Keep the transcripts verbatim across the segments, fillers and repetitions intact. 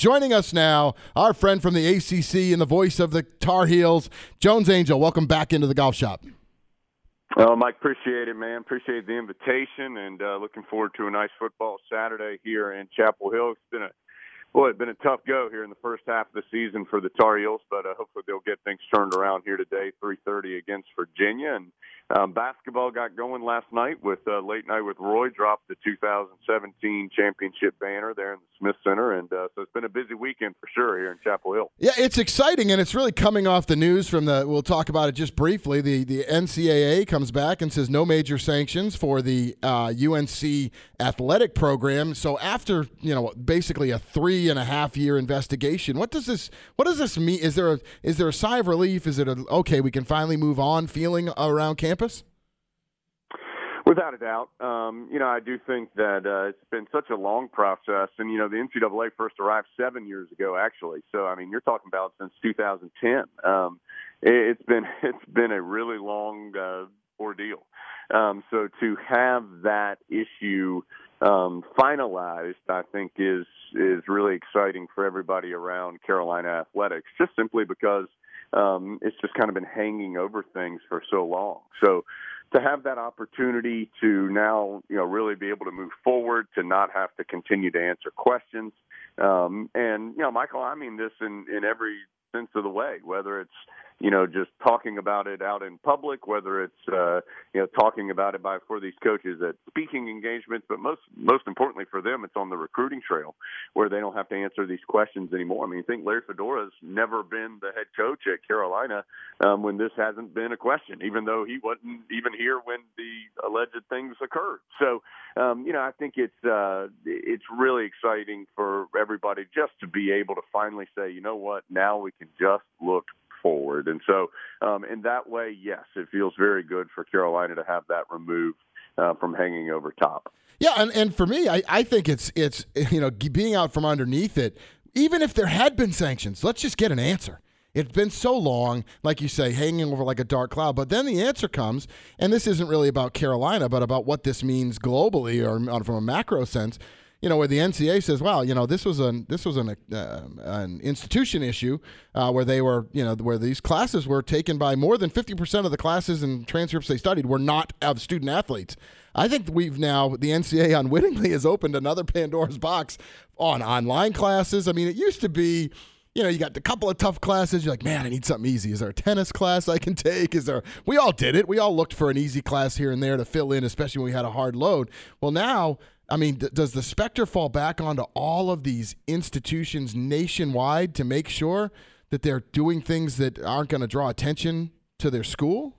Joining us now, our friend from the A C C and the voice of the Tar Heels, Jones Angell. Welcome back into the golf shop. Well, Mike, appreciate it, man. Appreciate the invitation, and uh, looking forward to a nice football Saturday here in Chapel Hill. It's been a Boy, it's been a tough go here in the first half of the season for the Tar Heels, but uh, hopefully they'll get things turned around here today, three thirty against Virginia. And um, basketball got going last night with uh, Late Night with Roy, dropped the two thousand seventeen championship banner there in the Smith Center. And uh, so it's been a busy weekend for sure here in Chapel Hill. Yeah, it's exciting, and it's really coming off the news from the, we'll talk about it just briefly, the, the N C double A comes back and says no major sanctions for the uh, U N C athletic program. So after, you know, basically a three and a half year investigation, what does this what does this mean? Is there a is there a sigh of relief? Is it a okay, we can finally move on feeling around campus? Without a doubt. Um, you know, I do think that uh, it's been such a long process. And, you know, the N C double A first arrived seven years ago, actually. So, I mean, you're talking about since two thousand ten. Um, it, it's been it's been a really long uh, ordeal. Um, so to have that issue um, finalized, I think, is is really exciting for everybody around Carolina athletics, just simply because um, it's just kind of been hanging over things for so long. So to have that opportunity to now, you know, really be able to move forward, to not have to continue to answer questions. Um, and, you know, Michael, I mean this in, in every sense of the way, whether it's, you know, just talking about it out in public, whether it's, uh, you know, talking about it by for these coaches at speaking engagements, but most most importantly for them, it's on the recruiting trail where they don't have to answer these questions anymore. I mean, I think Larry Fedora's never been the head coach at Carolina um, when this hasn't been a question, even though he wasn't even here when the alleged things occurred. So, um, you know, I think it's uh, it's really exciting for everybody just to be able to finally say, you know what, now we can just look forward. And so um, in that way, yes, it feels very good for Carolina to have that removed uh, from hanging over top. Yeah, and, and for me, I, I think it's, it's you know, being out from underneath it, even if there had been sanctions, let's just get an answer. It's been so long, like you say, hanging over like a dark cloud. But then the answer comes, and this isn't really about Carolina, but about what this means globally or from a macro sense. You know, where the N C double A says, "Well, you know, this was an this was an uh, an institution issue uh, where they were, you know, where these classes were taken by more than fifty percent of the classes and transcripts they studied were not of student athletes." I think we've now the N C double A unwittingly has opened another Pandora's box on online classes. I mean, it used to be, you know, you got a couple of tough classes. You're like, man, I need something easy. Is there a tennis class I can take? Is there? We all did it. We all looked for an easy class here and there to fill in, especially when we had a hard load. Well, now. I mean, th- does the specter fall back onto all of these institutions nationwide to make sure that they're doing things that aren't going to draw attention to their school?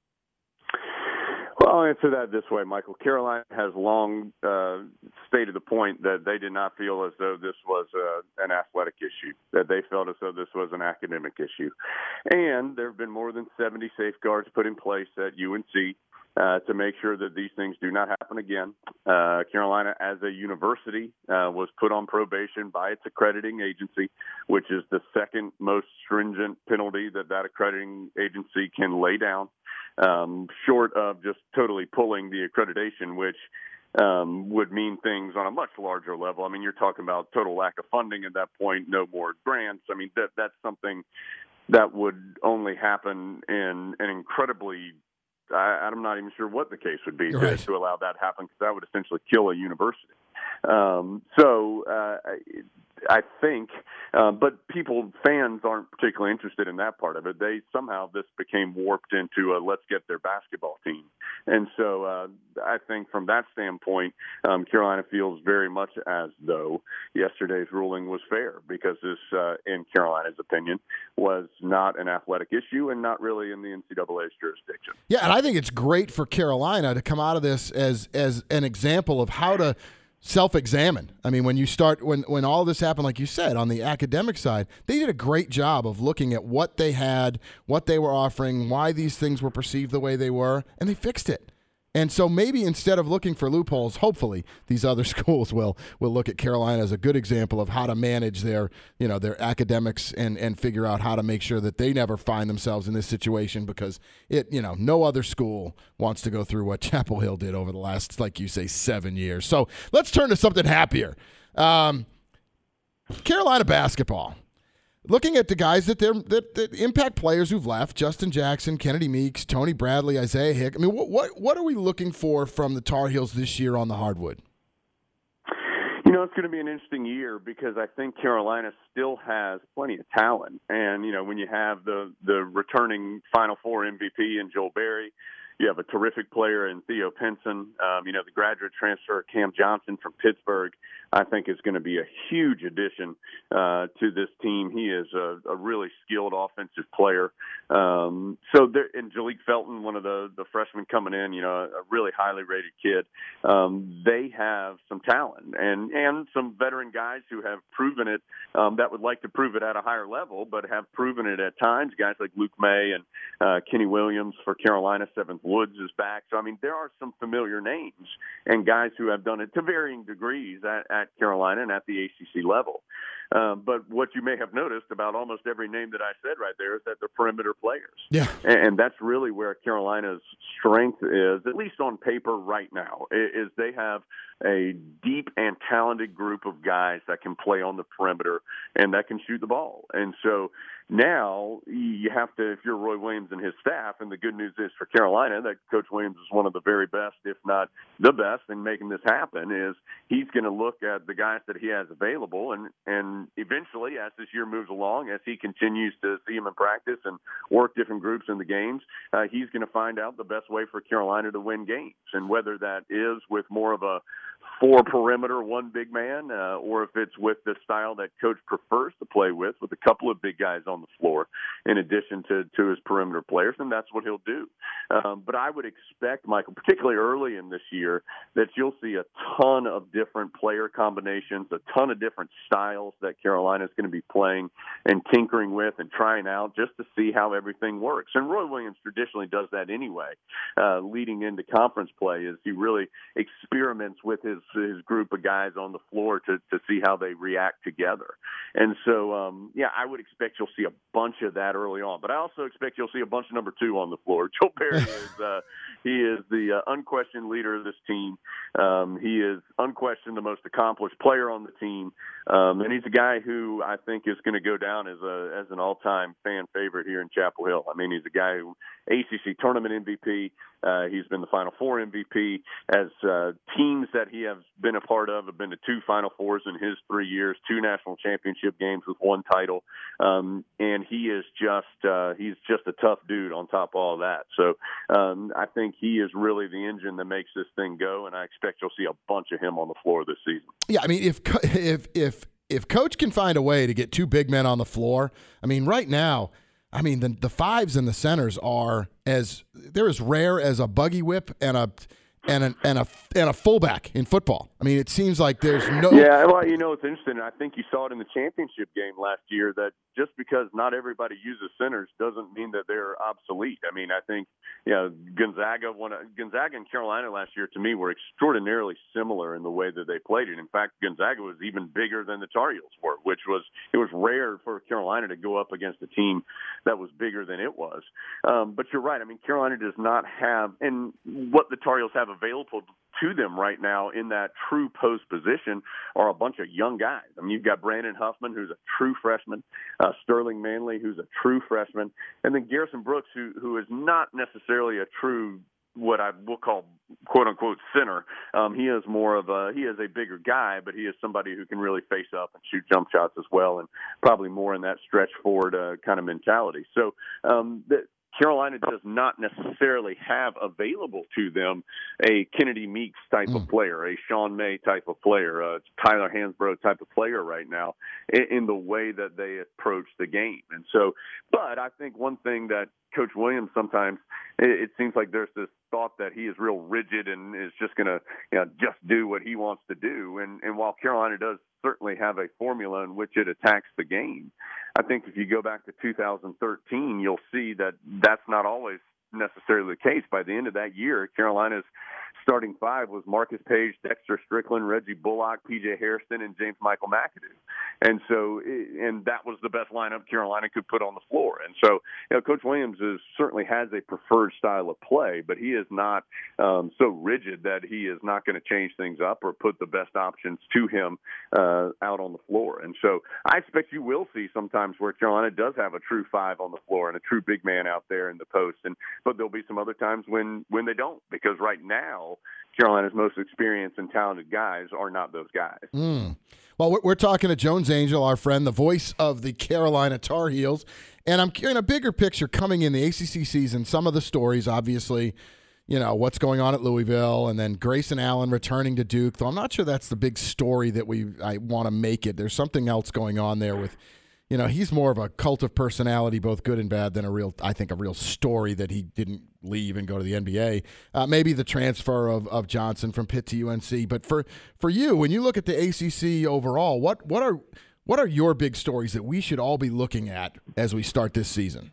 Well, I'll answer that this way, Michael. Carolina has long uh, stated the point that they did not feel as though this was uh, an athletic issue, that they felt as though this was an academic issue. And there have been more than seventy safeguards put in place at U N C Uh, to make sure that these things do not happen again. Uh, Carolina, as a university, uh, was put on probation by its accrediting agency, which is the second most stringent penalty that that accrediting agency can lay down, um, short of just totally pulling the accreditation, which um, would mean things on a much larger level. I mean, you're talking about total lack of funding at that point, no more grants. I mean, that that's something that would only happen in an incredibly I, I'm not even sure what the case would be to, right. to allow that to happen, because that would essentially kill a university. Um, so uh, I think, uh, but people, fans aren't particularly interested in that part of it. They somehow this became warped into a let's get their basketball team. And so uh, I think from that standpoint, um, Carolina feels very much as though yesterday's ruling was fair, because this, uh, in Carolina's opinion, was not an athletic issue and not really in the N C double A's jurisdiction. Yeah, and I think it's great for Carolina to come out of this as as an example of how to self-examine. I mean, when you start, when, when all this happened, like you said, on the academic side, they did a great job of looking at what they had, what they were offering, why these things were perceived the way they were, and they fixed it. And so maybe instead of looking for loopholes, hopefully these other schools will will look at Carolina as a good example of how to manage their, you know, their academics and, and figure out how to make sure that they never find themselves in this situation, because it, you know, no other school wants to go through what Chapel Hill did over the last, like you say, seven years. So let's turn to something happier. Um, Carolina basketball. Looking at the guys that they're that, that impact players who've left: Justin Jackson, Kennedy Meeks, Tony Bradley, Isaiah Hick. I mean, what what what are we looking for from the Tar Heels this year on the hardwood? You know, it's going to be an interesting year because I think Carolina still has plenty of talent, and you know, when you have the the returning Final Four M V P in Joel Berry. You have a terrific player in Theo Pinson. Um, you know, the graduate transfer Cam Johnson from Pittsburgh, I think, is going to be a huge addition uh, to this team. He is a, a really skilled offensive player. Um, so, there, and Jalik Felton, one of the, the freshmen coming in, you know, a really highly rated kid. Um, they have some talent and, and some veteran guys who have proven it, um, that would like to prove it at a higher level, but have proven it at times. Guys like Luke May and uh, Kenny Williams for Carolina, seventh Woods is back. So, I mean, there are some familiar names and guys who have done it to varying degrees at, at Carolina and at the A C C level. Um, but what you may have noticed about almost every name that I said right there is that they're perimeter players. Yeah. And, and that's really where Carolina's strength is, at least on paper right now, is they have a deep and talented group of guys that can play on the perimeter and that can shoot the ball. And so now you have to, if you're Roy Williams and his staff, and the good news is for Carolina that Coach Williams is one of the very best, if not the best, in making this happen, is he's going to look at the guys that he has available, and, and eventually, as this year moves along, as he continues to see him in practice and work different groups in the games, uh, he's going to find out the best way for Carolina to win games, and whether that is with more of a four perimeter, one big man, uh, or if it's with the style that Coach prefers to play with, with a couple of big guys on the floor in addition to, to his perimeter players, and that's what he'll do. Um, but I would expect, Michael, particularly early in this year, that you'll see a ton of different player combinations, a ton of different styles that Carolina is going to be playing and tinkering with and trying out just to see how everything works. And Roy Williams traditionally does that anyway, uh, leading into conference play, is he really experiments with his his group of guys on the floor to, to see how they react together. And so, um, yeah, I would expect you'll see a bunch of that early on. But I also expect you'll see a bunch of number two on the floor. Joel Berry is uh, he is the uh, unquestioned leader of this team. Um, he is unquestioned the most accomplished player on the team. Um, and he's a guy who I think is going to go down as a as an all-time fan favorite here in Chapel Hill. I mean, he's a guy who A C C tournament M V P. Uh, he's been the Final Four M V P. As uh, teams that he has been a part of have been to two Final Fours in his three years, two national championship games with one title. Um, and he is just uh, he's just a tough dude on top of all that. So um, I think he is really the engine that makes this thing go, and I expect you'll see a bunch of him on the floor this season. Yeah, I mean, if if if if Coach can find a way to get two big men on the floor, I mean, right now, I mean, the the fives and the centers are as they're as rare as a buggy whip and a and a and a and a fullback in football. I mean, it seems like there's no. Yeah, well, you know, it's interesting. I think you saw it in the championship game last year that just because not everybody uses centers doesn't mean that they're obsolete. I mean, I think you know Gonzaga, one Gonzaga and Carolina last year to me were extraordinarily similar in the way that they played it. In fact, Gonzaga was even bigger than the Tar Heels were, which was it was rare for Carolina to go up against a team that was bigger than it was. Um, but you're right. I mean, Carolina does not have, and what the Tar Heels have available to them right now in that true post position are a bunch of young guys. I mean, you've got Brandon Huffman, who's a true freshman, uh, Sterling Manley, who's a true freshman, and then Garrison Brooks, who who is not necessarily a true what I will call quote unquote center. Um, he is more of a he is a bigger guy, but he is somebody who can really face up and shoot jump shots as well, and probably more in that stretch forward uh, kind of mentality. So um, the, Carolina does not necessarily have available to them a Kennedy Meeks type mm. of player, a Sean May type of player, a Tyler Hansbrough type of player right now in, in the way that they approach the game. And so, but I think one thing that Coach Williams sometimes, it, it seems like there's this thought that he is real rigid and is just going to you know, just do what he wants to do. And, and while Carolina does certainly have a formula in which it attacks the game, I think if you go back to two thousand thirteen, you'll see that that's not always necessarily the case. By the end of that year, Carolina's starting five was Marcus Page, Dexter Strickland, Reggie Bullock, P J Hairston, and James Michael McAdoo. And so, and that was the best lineup Carolina could put on the floor. And so, you know, Coach Williams is, certainly has a preferred style of play, but he is not um, so rigid that he is not going to change things up or put the best options to him uh, out on the floor. And so I expect you will see sometimes where Carolina does have a true five on the floor and a true big man out there in the post. And but there'll be some other times when, when they don't, because right now Carolina's most experienced and talented guys are not those guys. Mm. Well, we're, we're talking to Jones Angell, our friend, the voice of the Carolina Tar Heels. And I'm in a bigger picture coming in the A C C season, some of the stories, obviously, you know, what's going on at Louisville, and then Grayson Allen returning to Duke. Though I'm not sure that's the big story that we I want to make it. There's something else going on there with, you know, he's more of a cult of personality, both good and bad, than a real, I think, a real story that he didn't leave and go to the N B A. Uh, maybe the transfer of, of Johnson from Pitt to U N C. But for, for you, when you look at the A C C overall, what what are what are your big stories that we should all be looking at as we start this season?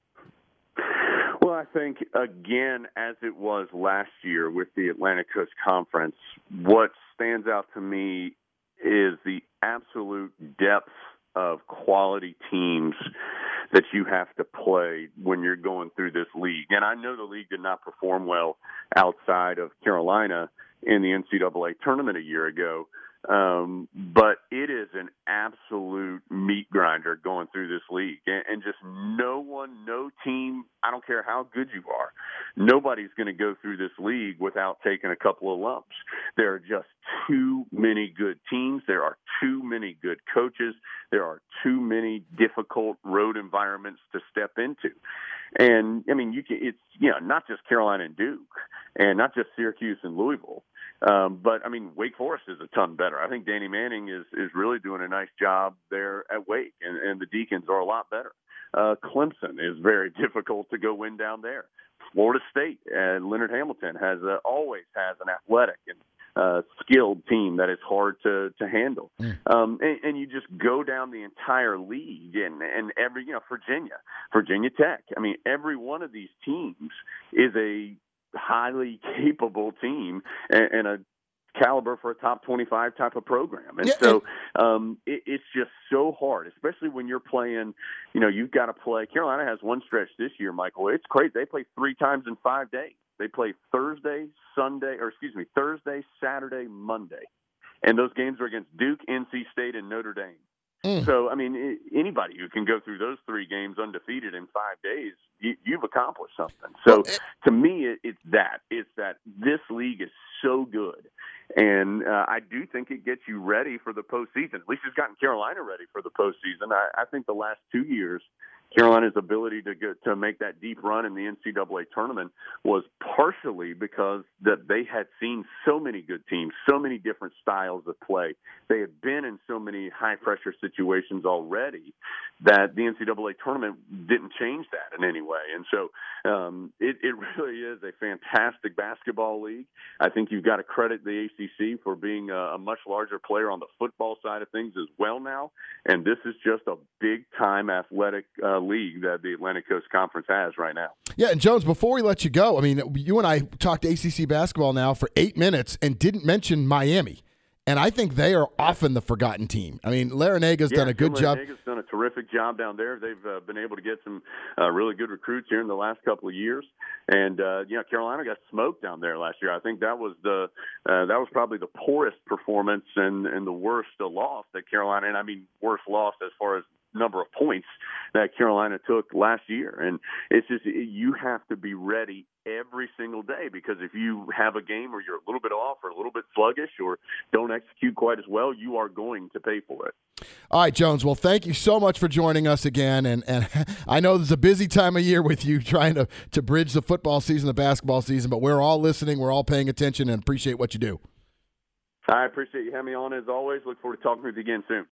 Well, I think, again, as it was last year with the Atlantic Coast Conference, what stands out to me is the absolute depth of quality teams that you have to play when you're going through this league. And I know the league did not perform well outside of Carolina in the N C double A tournament a year ago, um, but it is an absolute meat grinder going through this league. And, and just no one, no team, I don't care how good you are, nobody's going to go through this league without taking a couple of lumps. There are just too many good teams. There are too many good coaches. There are too many difficult road environments to step into. And, I mean, you can, it's, you know, not just Carolina and Duke and not just Syracuse and Louisville. Um, but, I mean, Wake Forest is a ton better. I think Danny Manning is, is really doing a nice job there at Wake, and, and the Deacons are a lot better. Uh, Clemson is very difficult to go win down there. Florida State and Leonard Hamilton has uh, always has an athletic and uh, skilled team that is hard to, to handle. Mm. Um, and, and you just go down the entire league and, and every, you know, Virginia, Virginia Tech. I mean, every one of these teams is a highly capable team and, and a caliber for a top twenty-five type of program. And yeah, so um, it, it's just so hard, especially when you're playing, you know, you've got to play. Carolina has one stretch this year, Michael. It's crazy. They play three times in five days. They play Thursday, Sunday, or excuse me, Thursday, Saturday, Monday. And those games are against Duke, N C State, and Notre Dame. Mm. So, I mean, it, anybody who can go through those three games undefeated in five days, you, you've accomplished something. So, well, it, to me, it, it's that. It's that this league is so good. And uh, I do think it gets you ready for the postseason. At least it's gotten Carolina ready for the postseason. I, I think the last two years, Carolina's ability to get, to make that deep run in the N C double A tournament was partially because that they had seen so many good teams, so many different styles of play. They had been in so many high-pressure situations already that the N C double A tournament didn't change that in any way. And so um, it, it really is a fantastic basketball league. I think you've got to credit the A C C for being a, a much larger player on the football side of things as well now. And this is just a big-time athletic uh, league that the Atlantic Coast Conference has right now. Yeah, and Jones, before we let you go, I mean, you and I talked A C C basketball now for eight minutes and didn't mention Miami. And I think they are often the forgotten team. I mean, Larenega's yeah, done a good job. Larenega's done a terrific job down there. They've uh, been able to get some uh, really good recruits here in the last couple of years. And, uh, you know, Carolina got smoked down there last year. I think that was the uh, that was probably the poorest performance and, and the worst uh, loss that Carolina, and I mean worst loss as far as number of points that Carolina took last year. And it's just, you have to be ready every single day, because if you have a game where you're a little bit off or a little bit sluggish or don't execute quite as well, you are going to pay for it. All right, Jones. Well, thank you so much for joining us again. And and I know there's a busy time of year with you trying to, to bridge the football season, the basketball season, but we're all listening. We're all paying attention and appreciate what you do. I appreciate you having me on as always. Look forward to talking with you again soon.